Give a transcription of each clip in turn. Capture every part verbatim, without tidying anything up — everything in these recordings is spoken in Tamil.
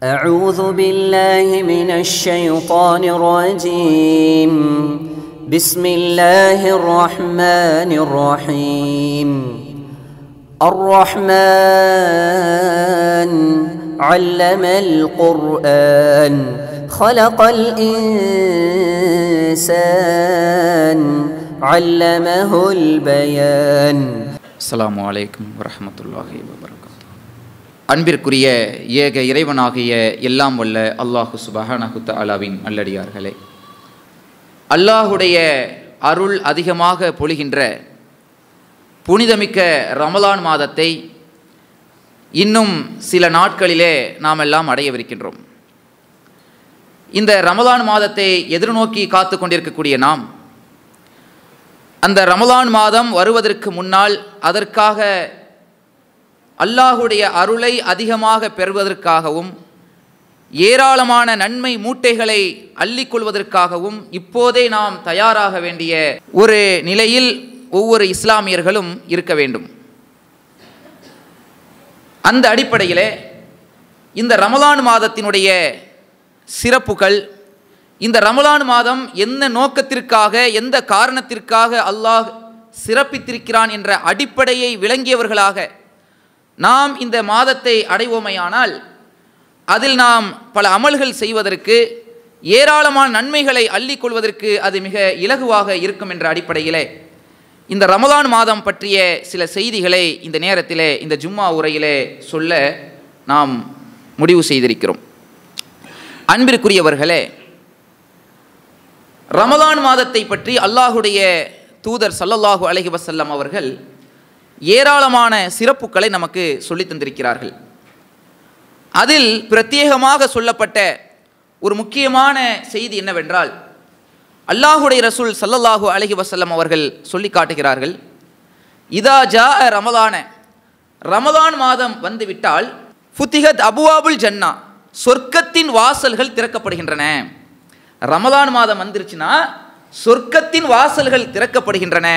أعوذ بالله من الشيطان الرجيم بسم الله الرحمن الرحيم الرحمن علم القرآن خلق الإنسان علمه البيان. அஸ்ஸலாமு அலைக்கும் வரஹ்மத்துல்லாஹி வபரகாத்துஹு. அன்பிற்குரிய ஏக இறைவனாகிய எல்லாம் வல்ல அல்லாஹு சுப்ஹானஹு தஆலாவின் நல்லடியார்களே, அல்லாஹுடைய அருள் அதிகமாக பொழிகின்ற புனிதமிக்க ரமலான் மாதத்தை இன்னும் சில நாட்களிலே நாம் எல்லாம் அடையவிருக்கின்றோம். இந்த ரமலான் மாதத்தை எதிர்நோக்கி காத்து கொண்டிருக்கக்கூடிய நாம் அந்த ரமலான் மாதம் வருவதற்கு முன்னால் அதற்காக அல்லாஹுடைய அருளை அதிகமாக பெறுவதற்காகவும் ஏராளமான நன்மை மூட்டைகளை அள்ளிக்கொள்வதற்காகவும் இப்போதே நாம் தயாராக வேண்டிய ஒரு நிலையில் ஒவ்வொரு இஸ்லாமியர்களும் இருக்க வேண்டும். அந்த அடிப்படையிலே இந்த ரமலான் மாதத்தினுடைய சிறப்புகள், இந்த ரமலான் மாதம் என்ன நோக்கத்திற்காக எந்த காரணத்திற்காக அல்லாஹ் சிறப்பித்திருக்கிறான் என்ற அடிப்படையை விளங்கியவர்களாக நாம் இந்த மாதத்தை அடைவோமையானால் அதில் நாம் பல அமல்கள் செய்வதற்கு, ஏராளமான நன்மைகளை அள்ளிக்கொள்வதற்கு அது மிக இலகுவாக இருக்கும் என்ற அடிப்படையிலே இந்த ரமலான் மாதம் பற்றிய சில செய்திகளை இந்த நேரத்திலே இந்த ஜும்மா உரையிலே சொல்ல நாம் முடிவு செய்திருக்கிறோம். அன்பிற்குரியவர்களே, ரமலான் மாதத்தை பற்றி அல்லாஹுடைய தூதர் ஸல்லல்லாஹு அலைஹி வஸல்லம் அவர்கள் ஏராளமான சிறப்புகளை நமக்கு சொல்லித் தந்திருக்கிறார்கள். அதில் பிரத்யேகமாக சொல்லப்பட்ட ஒரு முக்கியமான செய்தி என்னவென்றால், அல்லாஹுடைய ரசூல் ஸல்லல்லாஹு அலைஹி வஸல்லம் அவர்கள் சொல்லி காட்டுகிறார்கள், இதா ஜா ரமலான, ரமலான் மாதம் வந்துவிட்டால் ஃபுத்திஹத் அபுவாபுல் ஜன்னா, சொர்க்கத்தின் வாசல்கள் திறக்கப்படுகின்றன. ரமலான் மாதம் வந்துருச்சுன்னா சொர்க்கத்தின் வாசல்கள் திறக்கப்படுகின்றன,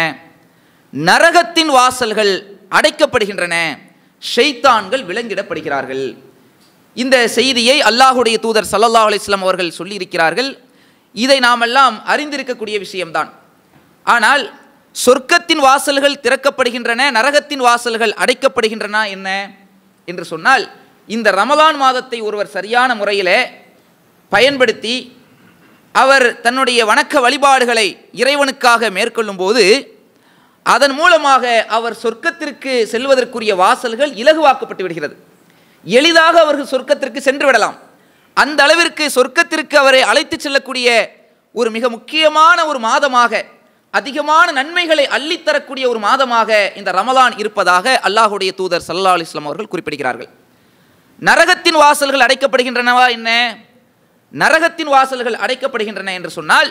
நரகத்தின் வாசல்கள் அடைக்கப்படுகின்றன, ஷைத்தான்கள் விலங்கிடப்படுகிறார்கள். இந்த செய்தியை அல்லாஹுடைய தூதர் ஸல்லல்லாஹு அலைஹி வஸல்லம் அவர்கள் சொல்லியிருக்கிறார்கள். இதை நாம் எல்லாம் அறிந்திருக்கக்கூடிய விஷயம்தான். ஆனால் சொர்க்கத்தின் வாசல்கள் திறக்கப்படுகின்றன, நரகத்தின் வாசல்கள் அடைக்கப்படுகின்றன என்ன என்று சொன்னால், இந்த ரமலான் மாதத்தை ஒருவர் சரியான முறையில் பயன்படுத்தி அவர் தன்னுடைய வணக்க வழிபாடுகளை இறைவனுக்காக மேற்கொள்ளும் போது அதன் மூலமாக அவர் சொர்க்கத்திற்கு செல்வதற்குரிய வாசல்கள் இலகுவாக்கப்பட்டு விடுகிறது. எளிதாக அவர்கள் சொர்க்கத்திற்கு சென்று விடலாம். அந்த அளவிற்கு சொர்க்கத்திற்கு அவரை அழைத்து செல்லக்கூடிய ஒரு மிக முக்கியமான ஒரு மாதமாக, அதிகமான நன்மைகளை அள்ளித்தரக்கூடிய ஒரு மாதமாக இந்த ரமலான் இருப்பதாக அல்லாஹுடைய தூதர் ஸல்லல்லாஹு அலைஹி வஸல்லம் அவர்கள் குறிப்பிடுகிறார்கள். நரகத்தின் வாசல்கள் அடைக்கப்படுகின்றனவா என்ன? நரகத்தின் வாசல்கள் அடைக்கப்படுகின்றன என்று சொன்னால்,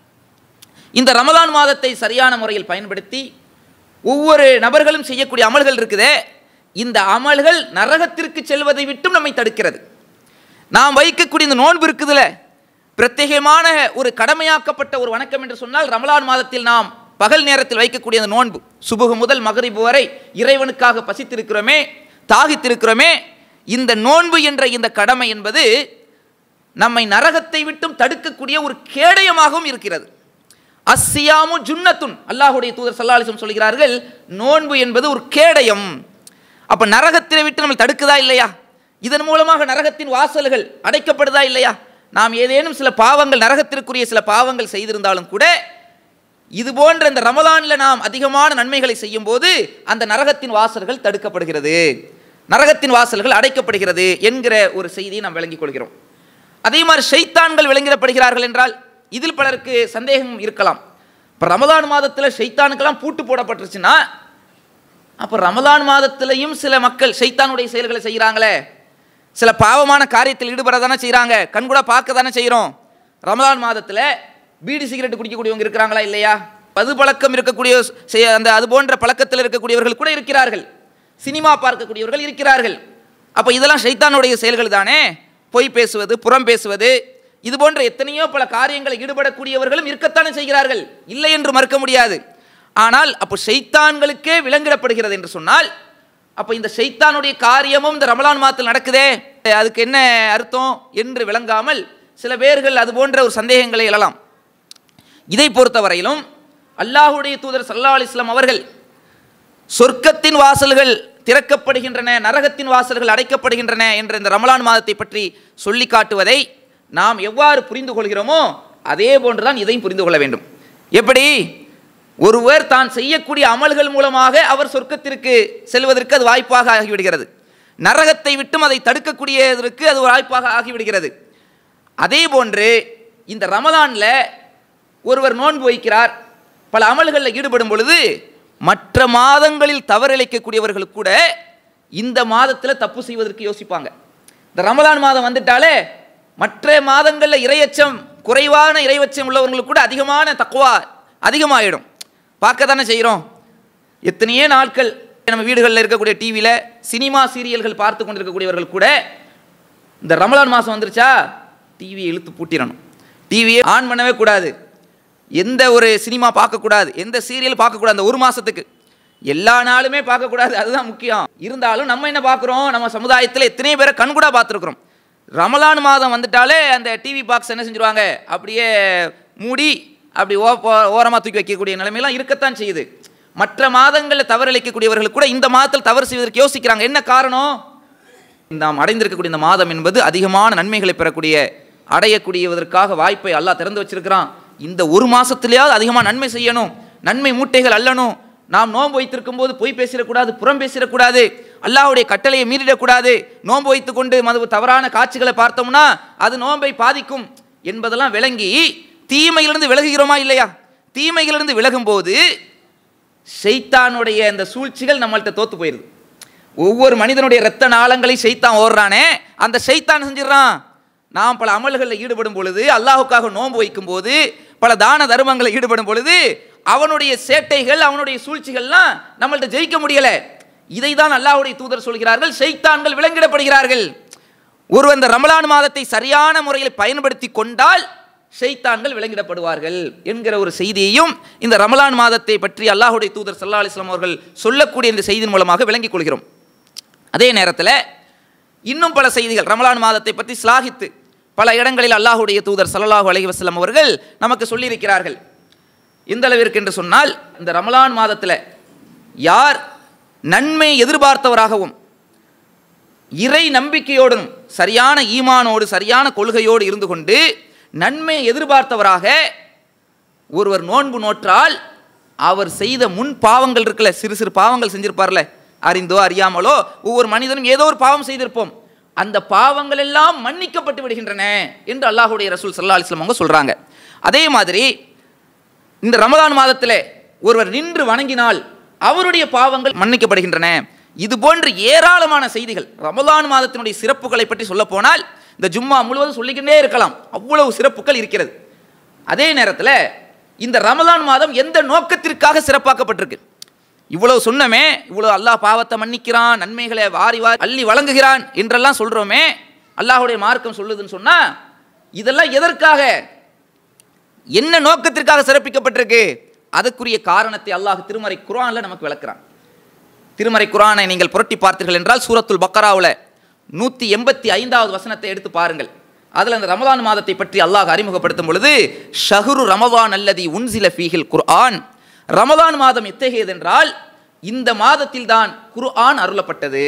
இந்த ரமலான் மாதத்தை சரியான முறையில் பயன்படுத்தி ஒவ்வொரு நபர்களும் செய்யக்கூடிய அமல்கள் இருக்குதே, இந்த அமல்கள் நரகத்திற்கு செல்வதை விட்டும் நம்மை தடுக்கிறது. நாம் வைக்கக்கூடிய இந்த நோன்பு இருக்குதுல, பிரத்யேகமான ஒரு கடமையாக்கப்பட்ட ஒரு வணக்கம் என்று சொன்னால் ரமலான் மாதத்தில் நாம் பகல் நேரத்தில் வைக்கக்கூடிய அந்த நோன்பு, சுபுஹ் முதல் மகரிப் வரை இறைவனுக்காக பசித்திருக்கிறோமே, தாகித்திருக்கிறோமே, இந்த நோன்பு என்ற இந்த கடமை என்பது நம்மை நரகத்தை விட்டும் தடுக்கக்கூடிய ஒரு கேடயமாகவும் இருக்கிறது. அஸ்ஸியாமு ஜுன்னத்துன், அல்லாஹுடைய தூதர் ஸல்லல்லாஹு அலைஹி வஸல்லம் சொல்கிறார்கள், நோன்பு என்பது ஒரு கேடயம். அப்ப நரகத்தை விட்டு நம்மை தடுக்குதா இல்லையா? இதன் மூலமாக நரகத்தின் வாசல்கள் அடைக்கப்படுதா இல்லையா? நாம் ஏதேனும் சில பாவங்கள், நரகத்திற்குரிய சில பாவங்கள் செய்திருந்தாலும் கூட இது போன்ற இந்த ரமலானில் நாம் அதிகமான நன்மைகளை செய்யும் போது அந்த நரகத்தின் வாசல்கள் தடுக்கப்படுகிறது, நரகத்தின் வாசல்கள் அடைக்கப்படுகிறது என்கிற ஒரு செய்தியை நாம் விளங்கிக் கொள்கிறோம். அதே மாதிரி ஷைத்தான்கள் விளங்கிடப்படுகிறார்கள் என்றால் இதில் பலருக்கு சந்தேகம் இருக்கலாம். இப்போ ரமலான் மாதத்தில் ஷைத்தானுக்கெல்லாம் பூட்டு போடப்பட்டுருச்சுன்னா அப்போ ரமலான் மாதத்திலையும் சில மக்கள் ஷைத்தானுடைய செயல்களை செய்கிறாங்களே, சில பாவமான காரியத்தில் ஈடுபட தானே செய்கிறாங்க, கண்கூட பார்க்க தானே செய்கிறோம். ரமலான் மாதத்தில் பீடி சிகரெட் குடிக்கக்கூடியவங்க இருக்கிறாங்களா இல்லையா? மது பழக்கம் இருக்கக்கூடிய அந்த அது போன்ற பழக்கத்தில் இருக்கக்கூடியவர்கள் கூட இருக்கிறார்கள், சினிமா பார்க்கக்கூடியவர்கள் இருக்கிறார்கள். அப்போ இதெல்லாம் ஷைத்தானுடைய செயல்கள் தானே. பொய் பேசுவது, புறம் பேசுவது, இது போன்ற எத்தனையோ பல காரியங்களை ஈடுபடக்கூடியவர்களும் இருக்கத்தானே செய்கிறார்கள், இல்லை என்று மறுக்க முடியாது. ஆனால் அப்போ ஷைத்தான்களுக்கே விலங்கிடப்படுகிறது என்று சொன்னால் அப்போ இந்த ஷைத்தானுடைய காரியமும் இந்த ரமலான் மாதத்தில் நடக்குதே, அதுக்கு என்ன அர்த்தம் என்று விளங்காமல் சில பேர்கள் அது போன்ற ஒரு சந்தேகங்களை எழலாம். இதை பொறுத்தவரையிலும் அல்லாஹுடைய தூதர் ஸல்லல்லாஹு அலைஹி வஸல்லம் அவர்கள் சொர்க்கத்தின் வாசல்கள் திறக்கப்படுகின்றன, நரகத்தின் வாசல்கள் அடைக்கப்படுகின்றன என்ற இந்த ரமலான் மாதத்தை பற்றி சொல்லி காட்டுவதை நாம் எவ்வாறு புரிந்து கொள்கிறோமோ அதே போன்றுதான் இதையும் புரிந்து கொள்ள வேண்டும். எப்படி ஒருவர் தான் செய்யக்கூடிய அமல்கள் மூலமாக அவர் சொர்க்கத்திற்கு செல்வதற்கு அது வாய்ப்பாக ஆகிவிடுகிறது, நரகத்தை விட்டும் அதை தடுக்கக்கூடியதற்கு அது வாய்ப்பாக ஆகிவிடுகிறது. அதே போன்று இந்த ரமலானில் ஒருவர் நோன்பு வைக்கிறார், பல அமல்களில் ஈடுபடும் பொழுது மற்ற மாதங்களில் தவறிழைக்கக்கூடியவர்கள் கூட இந்த மாதத்தில் தப்பு செய்வதற்கு யோசிப்பாங்க. இந்த ரமலான் மாதம் வந்துட்டாலே மற்ற மாதங்களில் இறையச்சம் குறைவான இறையச்சம் உள்ளவர்களுக்கு கூட அதிகமான தக்வா அதிகமாகிடும். பார்க்க தானே செய்கிறோம். எத்தனையோ நாட்கள் நம்ம வீடுகளில் இருக்கக்கூடிய டிவியில் சினிமா சீரியல்கள் பார்த்து கொண்டிருக்கக்கூடியவர்கள் கூட இந்த ரமலான் மாதம் வந்துருச்சா டிவியை இழுத்து பூட்டிடணும், டிவியை ஆன் பண்ணவே கூடாது, எந்த ஒரு சினிமா பார்க்கக்கூடாது, எந்த சீரியல் பார்க்கக்கூடாது, அந்த ஒரு மாதத்துக்கு எல்லா நாளுமே பார்க்கக்கூடாது, அதுதான் முக்கியம். இருந்தாலும் நம்ம என்ன பார்க்குறோம், நம்ம சமுதாயத்தில் எத்தனை பேரை கண்கூடா பார்த்துருக்குறோம். ரமலான் மாதம் வந்துட்டாலே அந்த டிவி பாக்ஸ் என்ன செஞ்சுருவாங்க, அப்படியே மூடி அப்படி ஓ ஓரமாக தூக்கி வைக்கக்கூடிய நிலைமையெல்லாம் இருக்கத்தான் செய்யுது. மற்ற மாதங்களில் தவறிழைக்கக்கூடியவர்கள் கூட இந்த மாதத்தில் தவறு செய்வதற்கு யோசிக்கிறாங்க. என்ன காரணம்? நாம் அடைந்திருக்கக்கூடிய இந்த மாதம் என்பது அதிகமான நன்மைகளை பெறக்கூடிய அடையக்கூடியதற்காக வாய்ப்பை அல்லாஹ் திறந்து வச்சிருக்கிறான். இந்த ஒரு மாதத்திலேயாவது அதிகமாக நன்மை செய்யணும், நன்மை மூட்டைகள் அள்ளணும். நாம் நோன்பு வைத்திருக்கும் போது பொய் பேசிடக்கூடாது, புறம் பேசிடக்கூடாது, அல்லாஹ்வுடைய கட்டளையை மீறிடக்கூடாது. நோன்பு வைத்து கொண்டு மது தவறான காட்சிகளை பார்த்தோம்னா அது நோன்பை பாதிக்கும் என்பதெல்லாம் விளங்கி தீமையிலிருந்து விலகுகிறோமா இல்லையா? தீமைகளிலிருந்து விலகும் போது ஷைத்தானுடைய இந்த சூழ்ச்சிகள் நம்மள்கிட்ட தோத்து போயிடுது. ஒவ்வொரு மனிதனுடைய இரத்த நாளங்களை ஷைத்தான் ஓடுறானே, அந்த ஷைத்தான் செஞ்சிடறான். நாம் பல அமல்களில் ஈடுபடும் பொழுது, அல்லாஹுக்காக நோன்பு வைக்கும் போது, பல தான தர்மங்களில் ஈடுபடும் பொழுது அவனுடைய சேட்டைகள், அவனுடைய சூழ்ச்சிகள்லாம் நம்மள்ட்ட ஜெயிக்க முடியல. இதை தான் அல்லாஹ்வுடைய தூதர் சொல்கிறார்கள், ஷைத்தான்கள் விலங்கிடப்படுகிறார்கள். ஒருவர் இந்த ரமலான் மாதத்தை சரியான முறையில் பயன்படுத்தி கொண்டால் ஷைத்தான்கள் விலங்கிடப்படுவார்கள் என்கிற ஒரு செய்தியையும் இந்த ரமலான் மாதத்தை பற்றி அல்லாஹ்வுடைய தூதர் ஸல்லல்லாஹு அலைஹி வஸல்லம் அவர்கள் சொல்லக்கூடிய இந்த செய்தியின் மூலமாக விளங்கிக் கொள்கிறோம். அதே நேரத்தில் இன்னும் பல செய்திகள் ரமலான் மாதத்தை பற்றி ஸ்லாகித்து பல இடங்களில் அல்லாஹ்வுடைய தூதர் ஸல்லல்லாஹு அலைஹி வஸல்லம் அவர்கள் நமக்கு சொல்லியிருக்கிறார்கள். எந்த அளவிற்கு என்று சொன்னால், இந்த ரமலான் மாதத்தில் யார் நன்மை எதிர்பார்த்தவராகவும் இறை நம்பிக்கையோடும் சரியான ஈமானோடு சரியான கொள்கையோடு இருந்து கொண்டு நன்மை எதிர்பார்த்தவராக ஒருவர் நோன்பு நோற்றால் அவர் செய்த முன் பாவங்கள் இருக்குல்ல, சிறு சிறு பாவங்கள் செஞ்சிருப்பார்ல, அறிந்தோ அறியாமலோ ஒவ்வொரு மனிதனும் ஏதோ ஒரு பாவம் செய்திருப்போம், அந்த பாவங்கள் எல்லாம் மன்னிக்கப்பட்டு விடுகின்றன என்று அல்லாஹ்வுடைய ரசூல் ஸல்லல்லாஹு அலைஹி வஸல்லம் அவங்க சொல்றாங்க. அதே மாதிரி இந்த ரமலான் மாதத்தில் ஒருவர் நின்று வணங்கினால் அவருடைய பாவங்கள் மன்னிக்கப்படுகின்றன. இது போன்று ஏராளமான செய்திகள் ரமலான் மாதத்தினுடைய சிறப்புகளை பற்றி சொல்ல போனால் இந்த ஜும்மா முழுவதும் சொல்லிக்கிட்டே இருக்கலாம், அவ்வளவு சிறப்புகள் இருக்கிறது. அதே நேரத்தில் இந்த ரமலான் மாதம் எந்த நோக்கத்திற்காக சிறப்பாக்கப்பட்டிருக்கு? இவ்வளவு சொன்னமே, இவ்வளவு அல்லாஹ் பாவத்தை மன்னிக்கிறான், நன்மைகளை வாரி வாரி அள்ளி வழங்குகிறான் என்றெல்லாம் சொல்றோமே, அல்லாஹ்வுடைய மார்க்கம் சொல்லுதுன்னு சொன்னா இதெல்லாம் எதற்காக, என்ன நோக்கத்திற்காக சிறப்பிக்கப்பட்டிருக்கு? அதுக்குரிய காரணத்தை அல்லாஹ் திருமறை குர்ஆன்ல நமக்கு விளக்குறான். திருமறை குர்ஆனை நீங்கள் புரட்டி பார்த்தீர்கள் என்றால் சூரத்துல் பக்கராவுல நூற்றி எண்பத்தி ஐந்தாவது வசனத்தை எடுத்து பாருங்கள். அதில் அந்த ரமலான் மாதத்தை பற்றி அல்லாஹ் அறிமுகப்படுத்தும் பொழுது, ஷஹ்ரு ரமலான் அல்லதி உன்சில ஃபீஹில் குர்ஆன், ரமலான் மாதம் எத்தகையது என்றால் இந்த மாதத்தில் தான் குர்ஆன் அருளப்பட்டது.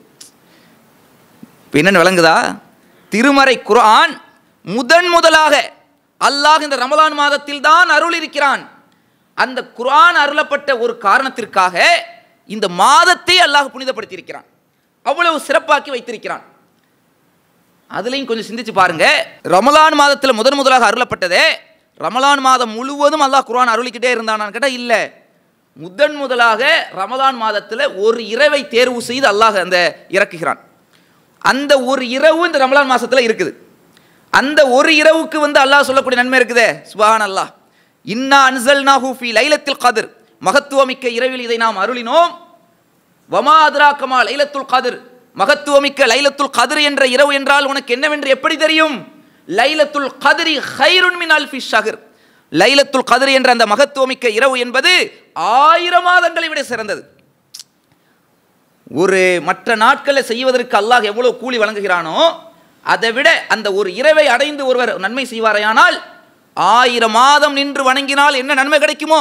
என்னன்னு விளங்குதா? திருமறை குர்ஆன் முதன் முதலாக அல்லாஹ் இந்த ரமலான் மாதத்தில் தான் அருள் இருக்கிறான். அந்த குர்ஆன் அருளப்பட்ட ஒரு காரணத்திற்காக இந்த மாதத்தை அல்லாஹ் புனிதப்படுத்தி இருக்கிறான், அவ்வளவு சிறப்பாக்கி வைத்திருக்கிறான். அதுலேயும் கொஞ்சம் சிந்திச்சு பாருங்க. ரமலான் மாதத்தில் முதன் முதலாக அருளப்பட்டதே, ரமலான் மாதம் முழுவதும் அல்லாஹ் குர்ஆன் அருளிக்கிட்டே இருந்தானான்னு கேட்டால் இல்லை. முதன் முதலாக ரமலான் மாதத்தில் ஒரு இரவை தேர்வு செய்து அல்லாஹ் அந்த இறக்குகிறான். அந்த ஒரு இரவு இந்த ரமலான் மாதத்தில் இருக்குது. அந்த ஒரு இரவுக்கு வந்து அல்லாஹ் சொல்லக்கூடிய நன்மை இருக்குதே, சுப்ஹான் அல்லாஹ், இன்னா அன்ஸல்னாஹு ஃபீ லைலத்தில் கத்ர், மகத்துவமிக்க இரவில் இதை நாம் அருளினோம். வமா அத்ராகமா லைலத்துல் கத்ர், மகத்துவமிக்க லைலத்துல் கத்ர் என்ற இரவு என்றால் உனக்கு என்னவென்று எப்படி தெரியும்? லைலத்துல் கத்ரி கைருன் மின் அல்ஃபி ஷஹர், லைலத்துல் கத்ர் என்ற அந்த மகத்துவமிக்க இரவு என்பது ஆயிரம் மாதங்களை விட சிறந்தது. ஒரு மற்ற நாட்களில் செய்வதற்கு அல்லாஹ் எவ்வளவு கூலி வழங்குகிறானோ அதை விட அந்த ஒரு இரவை அடைந்து ஒருவர் நன்மை செய்வாரையானால் ஆயிரம் மாதம் நின்று வணங்கினால் என்ன நன்மை கிடைக்குமோ,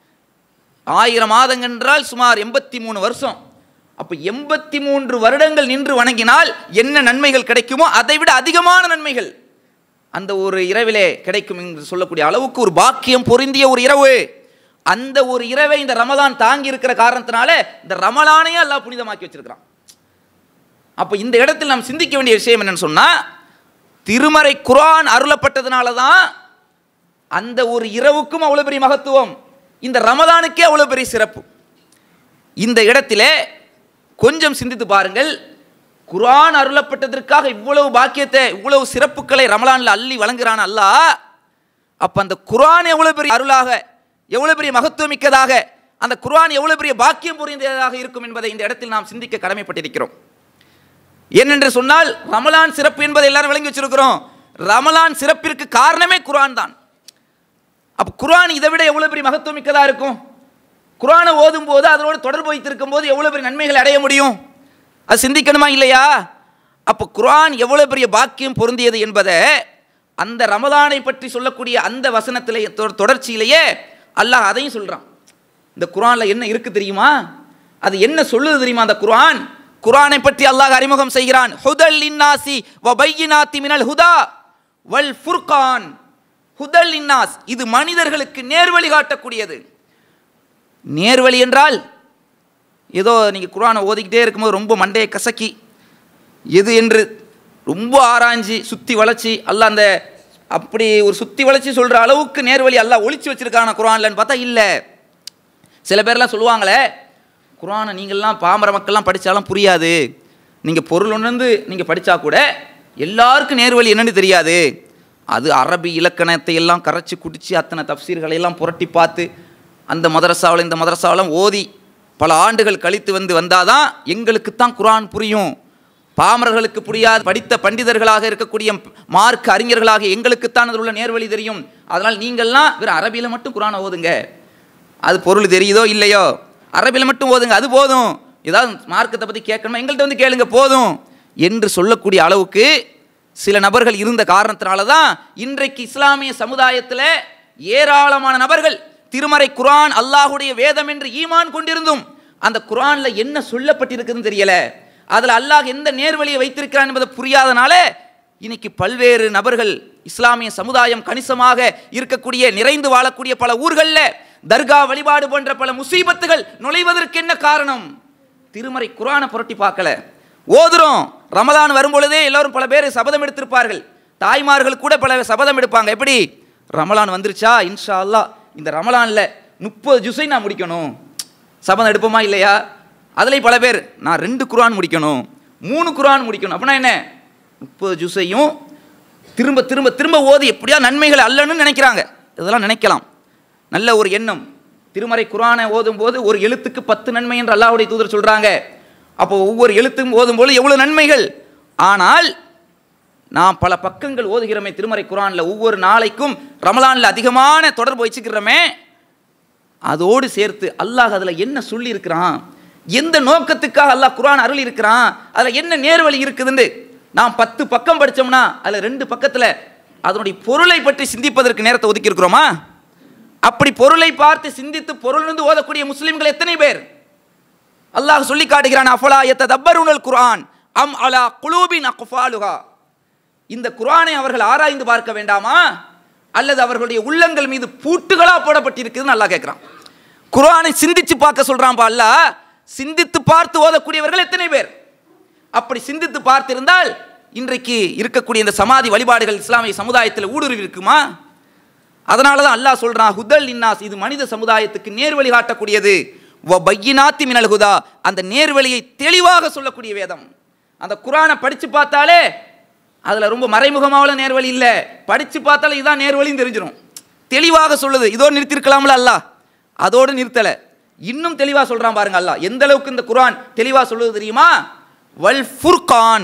ஆயிரம் மாதம் என்றால் சுமார் எண்பத்தி மூணு வருஷம், அப்போ எண்பத்தி மூன்று வருடங்கள் நின்று வணங்கினால் என்ன நன்மைகள் கிடைக்குமோ அதை விட அதிகமான நன்மைகள் அந்த ஒரு இரவிலே கிடைக்கும் என்று சொல்லக்கூடிய அளவுக்கு ஒரு பாக்கியம் பொருந்திய ஒரு இரவு. அந்த ஒரு இரவை இந்த ரமலான் தாங்கி இருக்கிற காரணத்தினால இந்த ரமலானையே அல்லாஹ் புனிதமாக்கி வச்சிருக்கிறான். அப்போ இந்த இடத்தில் நாம் சிந்திக்க வேண்டிய விஷயம் என்னன்னு சொன்னா, திருமறை குர்ஆன் அருளப்பட்டதுனால தான் அந்த ஒரு இரவுக்கும் அவ்வளவு பெரிய மகத்துவம், இந்த ரமலானுக்கே அவ்வளவு பெரிய சிறப்பு. இந்த இடத்திலே கொஞ்சம் சிந்தித்து பாருங்கள், குர்ஆன் அருளப்பட்டதற்காக இவ்வளவு பாக்கியத்தை இவ்வளவு சிறப்புகளை ரமலானில் அள்ளி வழங்குகிறான் அல்லாஹ். அப்ப அந்த குர்ஆன் எவ்வளவு பெரிய அருளாக, எவ்வளவு பெரிய மகத்துவமிக்கதாக, அந்த குர்ஆன் எவ்வளவு பெரிய பாக்கியம் புரிந்ததாக இருக்கும் என்பதை இந்த இடத்தில் நாம் சிந்திக்க கடமைப்பட்டிருக்கிறோம். ஏனென்று சொன்னால் ரமலான் சிறப்பு என்பதை எல்லாரும் விளங்கி வச்சிருக்கிறோம். ரமலான் சிறப்பிற்கு காரணமே குர்ஆன் தான். அப்ப குர்ஆன் இதை விட எவ்வளவு பெரிய மகத்துவமிக்கதா இருக்கும்? குர்ஆனை ஓதும் போது அதனோடு தொடர்பு வைத்திருக்கும் போது எவ்வளவு பெரிய நன்மைகளை அடைய முடியும்? அது சிந்திக்கணுமா இல்லையா? அப்போ குர்ஆன் எவ்வளவு பெரிய பாக்கியம் பொருந்தியது என்பதை அந்த ரமலானை பற்றி சொல்லக்கூடிய அந்த வசனத்திலே தொடர்ச்சியிலேயே அல்லாஹ் அதையும் சொல்றான். இந்த குர்ஆன்ல என்ன இருக்கு தெரியுமா? அது என்ன சொல்லுது தெரியுமா? அந்த குர்ஆன் குர்ஆனை பற்றி அல்லாஹ் அறிமுகம் செய்கிறான். ஹுதல் லின்னாசி வ பையினாத்தி மினல் ஹுதா வல் ஃபுர்கான். ஹுதல் லின்னாஸ், இது மனிதர்களுக்கு நேர்வழி காட்டக்கூடியது. நேர்வழி என்றால் ஏதோ நீங்கள் குர்ஆனை ஓதிக்கிட்டே இருக்கும்போது ரொம்ப மண்டையை கசக்கி எது என்று ரொம்ப ஆராய்ஞ்சி சுற்றி வளைச்சி அல்லாஹ் அந்த அப்படி ஒரு சுற்றி வளைச்சி சொல்கிற அளவுக்கு நேர்வழி அல்லாஹ் ஒளிச்சு வச்சிருக்கான குர்ஆன்லன்னு பார்த்தா இல்லை. சில பேர்லாம் சொல்லுவாங்களே, குர்ஆனை நீங்கள்லாம் பாமர மக்கள்லாம் படித்தாலும் புரியாது, நீங்கள் பொருள் உணர்ந்து நீங்கள் படித்தா கூட எல்லாருக்கும் நேர்வழி என்னன்னு தெரியாது, அது அரபி இலக்கணத்தை எல்லாம் கரைச்சி குடித்து அத்தனை தஃப்சீர்களை எல்லாம் புரட்டி பார்த்து அந்த மதரசாவில் இந்த மதரசாவெல்லாம் ஓதி பல ஆண்டுகள் கழித்து வந்து வந்தாதான் எங்களுக்கு தான் குர்ஆன் புரியும், பாமரர்களுக்கு புரியாது, படித்த பண்டிதர்களாக இருக்கக்கூடிய மார்க் அறிஞர்களாக எங்களுக்குத்தான் அதில் உள்ள நேர்வழி தெரியும், அதனால் நீங்கள்லாம் வெறும் அரபியில் மட்டும் குர்ஆனை ஓதுங்க, அது பொருள் தெரியுதோ இல்லையோ அரபியில் மட்டும் ஓதுங்க, அது போதும், ஏதாவது மார்க்கத்தை பற்றி கேட்கணுமா எங்கள்கிட்ட வந்து கேளுங்க போதும் என்று சொல்லக்கூடிய அளவுக்கு சில நபர்கள் இருந்த காரணத்தினால தான் இன்றைக்கு இஸ்லாமிய சமுதாயத்தில் ஏராளமான நபர்கள் திருமறை குர்ஆன் அல்லாஹுடைய வேதம் என்று ஈமான் கொண்டிருந்தும் அந்த குர்ஆன்ல என்ன சொல்லப்பட்டிருக்குதுன்னு தெரியல, அதில் அல்லாஹ் எந்த நேர்வழியை வைத்திருக்கிறான் என்பதை புரியாதனால இன்னைக்கு பல்வேறு நபர்கள் இஸ்லாமிய சமுதாயம் கணிசமாக இருக்கக்கூடிய நிறைந்து வாழக்கூடிய பல ஊர்களில் தர்கா வழிபாடு போன்ற பல முசீபத்துகள் நுழைவதற்கு என்ன காரணம்? திருமறை குர்ஆனை புரட்டி பார்க்கல. ஓதுறோம், ரமலான் வரும்பொழுதே எல்லோரும் பல பேர் சபதம் எடுத்திருப்பார்கள், தாய்மார்கள் கூட பல சபதம் எடுப்பாங்க. எப்படி? ரமலான் வந்துருச்சா, இன்ஷா அல்லாஹ் இந்த ரமலானில் முப்பது ஜுஸை நான் முடிக்கணும், சபதம் எடுப்போமா இல்லையா? அதுலேயும் பல பேர் நான் ரெண்டு குர்ஆன் முடிக்கணும், மூணு குர்ஆன் முடிக்கணும். அப்படின்னா என்ன? முப்பது ஜுஸையும் திரும்ப திரும்ப திரும்ப ஓதி எப்படியா நன்மைகள் அல்லன்னு நினைக்கிறாங்க. இதெல்லாம் நினைக்கலாம், நல்ல ஒரு எண்ணம். திருமறை குர்ஆனை ஓதும் போது ஒரு எழுத்துக்கு பத்து நன்மை என்று அல்லாஹ்வுடைய தூதர் சொல்கிறாங்க. அப்போ ஒவ்வொரு எழுத்தும் ஓதும்போது எவ்வளோ நன்மைகள். ஆனால் நாம் பல பக்கங்கள் ஓதுகிறோமே திருமறை குர்ஆனில், ஒவ்வொரு நாளைக்கும் ரமலானில் அதிகமான தொடர்பு வச்சுக்கிறோமே, அதோடு சேர்த்து அல்லாஹ் அதில் என்ன சொல்லி இருக்கிறான், எந்த நோக்கத்துக்காக அல்லாஹ் குர்ஆன் அருள் இருக்கிறான், அதில் என்ன நேர்வழி இருக்குதுன்னு நாம் பத்து பக்கம் படித்தோம்னா அதில் ரெண்டு பக்கத்தில் அதனுடைய பொருளை பற்றி சிந்திப்பதற்கு நேரத்தை ஒதுக்கி இருக்கிறோமா? அப்படி பொருளை பார்த்து சிந்தித்து பொருளிருந்து ஓதக்கூடிய முஸ்லிம்கள் எத்தனை பேர்? அல்லாஹ் சொல்லி காட்டுகிறான், அஃபலா யத்ததப்பருனல் குர்ஆன் அம் அலா குலூபின் அக்ஃபாலுஹா. இந்த குர்ஆனை அவர்கள் ஆராய்ந்து பார்க்க வேண்டாமா, அல்லது அவர்களுடைய உள்ளங்கள் மீது பூட்டுகளா போடப்பட்டிருக்குதுன்னு அல்லாஹ் கேட்கிறான். குர்ஆனை சிந்திச்சு பார்க்க சொல்றான் அல்லாஹ். சிந்தித்து பார்த்து ஓதக்கூடியவர்கள் எத்தனை பேர்? அப்படி சிந்தித்து பார்த்திருந்தால் இன்றைக்கு இருக்கக்கூடிய இந்த சமாதி வழிபாடுகள் இஸ்லாமிய சமுதாயத்தில் ஊடுருவி இருக்குமா? அதனால தான் அல்லாஹ் சொல்றான், ஹுதல் லின்னாஸ், இது மனித சமுதாயத்துக்கு நேர்வழி காட்டக்கூடியது, வ பையினாத்தி மினல் ஹுதா, அந்த நேர்வழியை தெளிவாக சொல்லக்கூடிய வேதம். அந்த குர்ஆனை படித்து பார்த்தாலே அதில் ரொம்ப மறைமுகமான நேர்வழி இல்லை, படித்து பார்த்தாலே இதுதான் நேர்வழின்னு தெரிஞ்சிடும், தெளிவாக சொல்லுது. இதோடு நிறுத்திருக்கலாம்ல அல்லாஹ், அதோடு நிறுத்தலை, இன்னும் தெளிவாக சொல்கிறான் பாருங்க அல்லாஹ். எந்த அளவுக்கு இந்த குர்ஆன் தெளிவாக சொல்லுது தெரியுமா? வல் ஃபுர்கான்,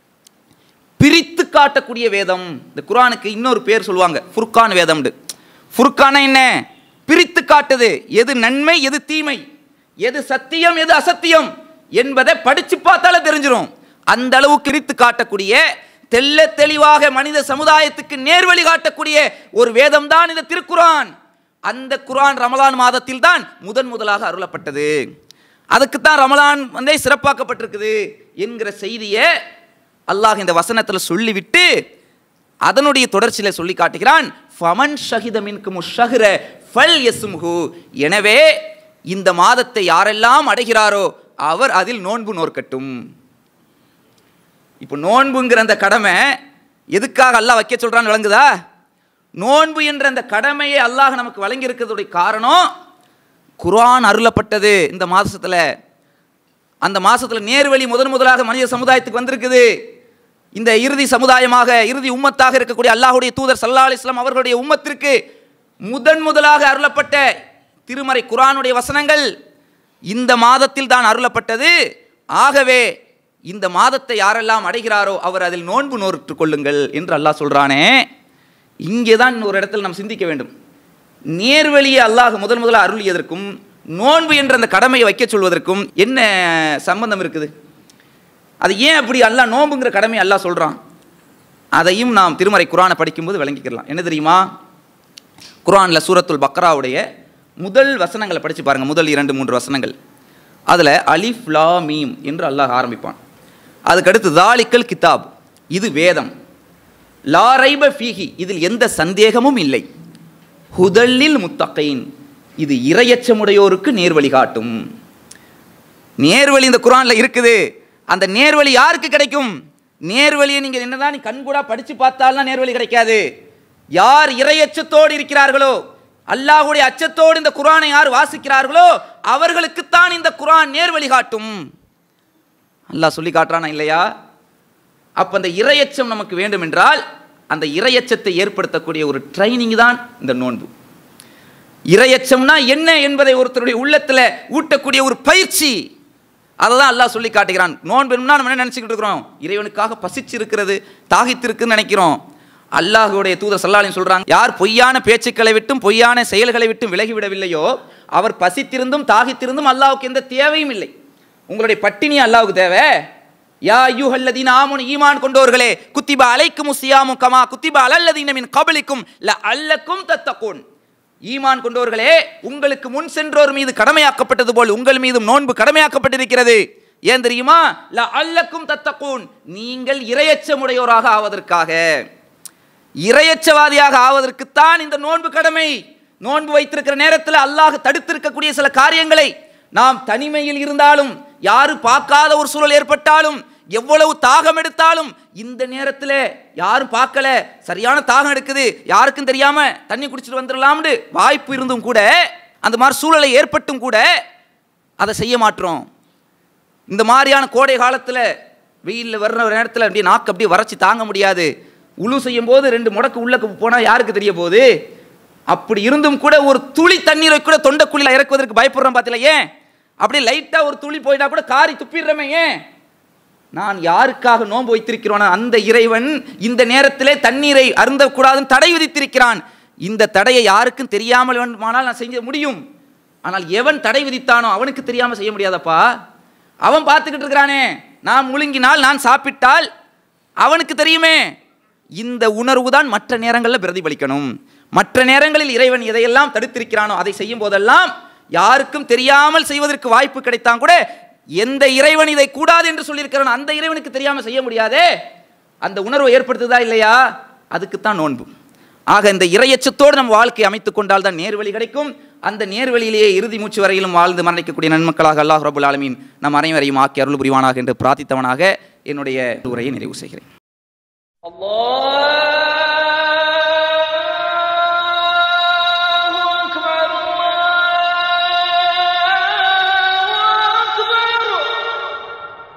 பிரித்து காட்டக்கூடிய வேதம். இந்த குர்ஆனுக்கு இன்னொரு பேர் சொல்லுவாங்க, ஃபுர்கான் வேதம். ஃபுர்கான என்ன? பிரித்து காட்டுது, எது நன்மை எது தீமை, எது சத்தியம் எது அசத்தியம் என்பதை படிச்சு பார்த்தாலே தெரிஞ்சிடும். அந்த அளவுக்கு பிரித்து காட்டக்கூடிய, தெள்ள தெளிவாக மனித சமுதாயத்துக்கு நேர்வழி காட்டக்கூடிய ஒரு வேதம் தான் இந்த திருக்குர்ஆன். அந்த குர்ஆன் ரமலான் மாதத்தில் தான் முதன் முதலாக அருளப்பட்டது. அதுக்குத்தான் ரமலான் வந்து சிறப்பாக்கப்பட்டிருக்குது என்கிற செய்தியை அல்லாஹ் இந்த வசனத்தில் சொல்லிவிட்டு அதனுடைய தொடர்ச்சியில் சொல்லி காட்டுகிறான். ஃபமன் ஷஹித மின்கும் ஷஹ்ர ஃபல்யஸ்முஹு. எனவே இந்த மாதத்தை யாரெல்லாம் அடைகிறாரோ அவர் அதில் நோன்பு நோற்கட்டும். இப்போ நோன்புங்கிற அந்த கடமை எதுக்காக அல்லாஹ் வைக்க சொல்றான்னு விளங்குதா? நோன்பு என்ற அந்த கடமையை அல்லாஹ் நமக்கு வழங்கி இருக்கிறதுடைய காரணம், குர்ஆன் அருளப்பட்டது இந்த மாசத்துல. அந்த மாசத்துல நேர்வழி முதன் முதலாக மனித சமுதாயத்துக்கு வந்திருக்குது. இந்த இறுதி சமுதாயமாக, இறுதி உம்மத்தாக இருக்கக்கூடிய அல்லாஹ்வுடைய தூதர் ஸல்லல்லாஹு அலைஹி வஸல்லம் அவர்களுடைய உம்மத்திற்கு முதன் முதலாக அருளப்பட்ட திருமறை குர்ஆனுடைய வசனங்கள் இந்த மாதத்தில் தான் அருளப்பட்டது. ஆகவே இந்த மாதத்தை யாரெல்லாம் அடைகிறாரோ அவர் அதில் நோன்பு நோற்றுக் கொள்ளுங்கள் என்று அல்லாஹ் சொல்றானே. இங்கே தான் ஒரு இடத்தில் நாம் சிந்திக்க வேண்டும். நேர்வழியை அல்லாஹ் முதன் முதலாக அருளியதற்கும் நோன்பு என்ற அந்த கடமையை வைக்க சொல்வதற்கும் என்ன சம்பந்தம் இருக்குது? அது ஏன் அப்படி அல்லாஹ் நோன்புங்கிற கடமையை அல்லாஹ் சொல்றான்? அதையும் நாம் திருமறை குர்ஆனை படிக்கும்போது விளங்கிக்கலாம். என்ன தெரியுமா? குர்ஆனில் சூரத்துல் பக்ராவுடைய முதல் வசனங்களை படித்து பாருங்கள். முதல் இரண்டு மூன்று வசனங்கள், அதில் அலிஃப் லா மீம் என்று அல்லாஹ் ஆரம்பிப்பான். அதுக்கடுத்து தாலிக்கல் கிதாப், இது வேதம், லா ரைப ஃபீஹி, இதில் எந்த சந்தேகமும் இல்லை, ஹுதல்லில் முத்தகீன், இது இறையச்சமுடையோருக்கு நேர்வழி காட்டும். நேர்வழி இந்த குர்ஆனில் இருக்குது. அந்த நேர்வழி யாருக்கு கிடைக்கும்? நேர்வழியை நீங்கள் என்னதான் நீ கண்கூடா படித்து பார்த்தாலும் நேர்வழி கிடைக்காது. யார் இறையச்சத்தோடு இருக்கிறார்களோ, அல்லாஹ்வுடைய அச்சத்தோடு இந்த குர்ஆனை யார் வாசிக்கிறார்களோ அவர்களுக்குத்தான் இந்த குர்ஆன் நேர்வழி காட்டும். அல்லாஹ் சொல்லி காட்டுறானா இல்லையா? அப்போ அந்த இறையச்சம் நமக்கு வேண்டும் என்றால் அந்த இறையச்சத்தை ஏற்படுத்தக்கூடிய ஒரு ட்ரைனிங் தான் இந்த நோன்பு. இறையச்சம்னா என்ன என்பதை ஒருத்தருடைய உள்ளத்தில் ஊட்டக்கூடிய ஒரு பயிற்சி. அதை தான் அல்லாஹ் சொல்லி காட்டுகிறான். நோன்பு என்ன நம்ம என்ன நினச்சிக்கிட்டு இருக்கிறோம்? இறைவனுக்காக பசிச்சு இருக்கிறது, தாகித்திருக்குன்னு நினைக்கிறோம். அல்லாஹ்வுடைய தூதர் ஸல்லல்லாஹு அலைஹி வஸல்லம் சொல்றாங்க, யார் பொய்யான பேச்சுக்களை விட்டும் பொய்யான செயல்களை விட்டும் விலகிவிடவில்லையோ அவர் பசித்திருந்தும் தாகித்திருந்தும் அல்லாஹ்வுக்கு எந்த தேவையும் இல்லை. உங்களுடைய பட்டினி அல்லாஹ்வுக்கு தேவை? யா அய்யுஹல்லதீன ஆமனு, ஈமான் கொண்டோர்களே, குத்திப அலைக்குமுஸ் ஸியாமு கமா குத்திப அலல்லதீன மின் கப்லிக்கும் லஅல்லக்கும் தத்தகூன். ஈமான் கொண்டோர்களே, உங்களுக்கு முன் சென்றோர் மீது கடமையாக்கப்பட்டது போல் உங்கள் மீதும் நோன்பு கடமையாக்கப்பட்டிருக்கிறது. ஏன் தெரியுமா? லஅல்லக்கும் தத்தகூன், நீங்கள் இறையச்சமுடையோராக ஆவதற்காக, இறையச்சவாதியாக ஆவதற்குத்தான் இந்த நோன்பு கடமை. நோன்பு வைத்திருக்கிற நேரத்தில் அல்லாஹ் தடுத்திருக்கக்கூடிய சில காரியங்களை நாம் தனிமையில் இருந்தாலும், யாரு பார்க்காத ஒரு சூழல் ஏற்பட்டாலும், எவ்வளவு தாகம் எடுத்தாலும், இந்த நேரத்தில் யாரும் பார்க்கல, சரியான தாகம் எடுக்குது, யாருக்கும் தெரியாம தண்ணி குடிச்சிட்டு வந்துடலாம்னு வாய்ப்பு இருந்தும் கூட, அந்த மாதிரி சூழலை ஏற்பட்டும் கூட அதை செய்ய மாட்டோம். இந்த மாதிரியான கோடை காலத்தில் வெயிலில் வர்ற நேரத்தில் அப்படியே நாக்கு அப்படியே வறட்சி தாங்க முடியாது. உழு செய்யும் போது ரெண்டு முடக்கு உள்ள போனால் யாருக்கு தெரிய போகுது? அப்படி இருந்தும் கூட ஒரு துளி தண்ணீரை கூட தொண்டைக்குழியில் இறக்குவதற்கு பயப்படுறோம். பார்த்தீங்களா? ஏன் அப்படியே லைட்டாக ஒரு துளி போயிட்டா கூட காரி துப்பிடுறமே. ஏன்? நான் யாருக்காக நோன்பு வைத்திருக்கிறோம்? அந்த இறைவன் இந்த நேரத்திலே தண்ணீரை அருந்தக்கூடாதுன்னு தடை விதித்திருக்கிறான். இந்த தடையை யாருக்கும் தெரியாமல் வேண்டுமானால் நான் செய்ய முடியும். ஆனால் எவன் தடை விதித்தானோ அவனுக்கு தெரியாமல் செய்ய முடியாதப்பா. அவன் பார்த்துக்கிட்டு இருக்கிறானே, நான் முழுங்கினால் நான் சாப்பிட்டால் அவனுக்கு தெரியுமே. இந்த உணர்வு தான் மற்ற நேரங்களில் பிரதிபலிக்கணும். மற்ற நேரங்களில் இறைவன் எதையெல்லாம் தடுத்திருக்கிறானோ அதை செய்யும் போதெல்லாம் யாருக்கும் தெரியாமல் செய்வதற்கு வாய்ப்பு கிடைத்தான் கூட, எந்த இறைவன் இதை கூடாது என்று சொல்லியிருக்கிறான் அந்த இறைவனுக்கு தெரியாமல் செய்ய முடியாதே. அந்த உணர்வை ஏற்படுத்துதா இல்லையா? அதுக்குத்தான் நோன்பு. ஆக இந்த இறையச்சத்தோடு நம்ம வாழ்க்கையை அமைத்துக் கொண்டால் தான் நேர்வழி கிடைக்கும். அந்த நேர்வழியிலேயே இறுதி மூச்சு வரையிலும் வாழ்ந்து மரணிக்கக்கூடிய நன்மக்களாக அல்லாஹ் ரப்புல் ஆலமீன் நம் அனைவரையும் ஆக்கி அருள் புரிவானாக என்று பிரார்த்தித்தவனாக என்னுடைய உரையை நிறைவு செய்கிறேன். Allah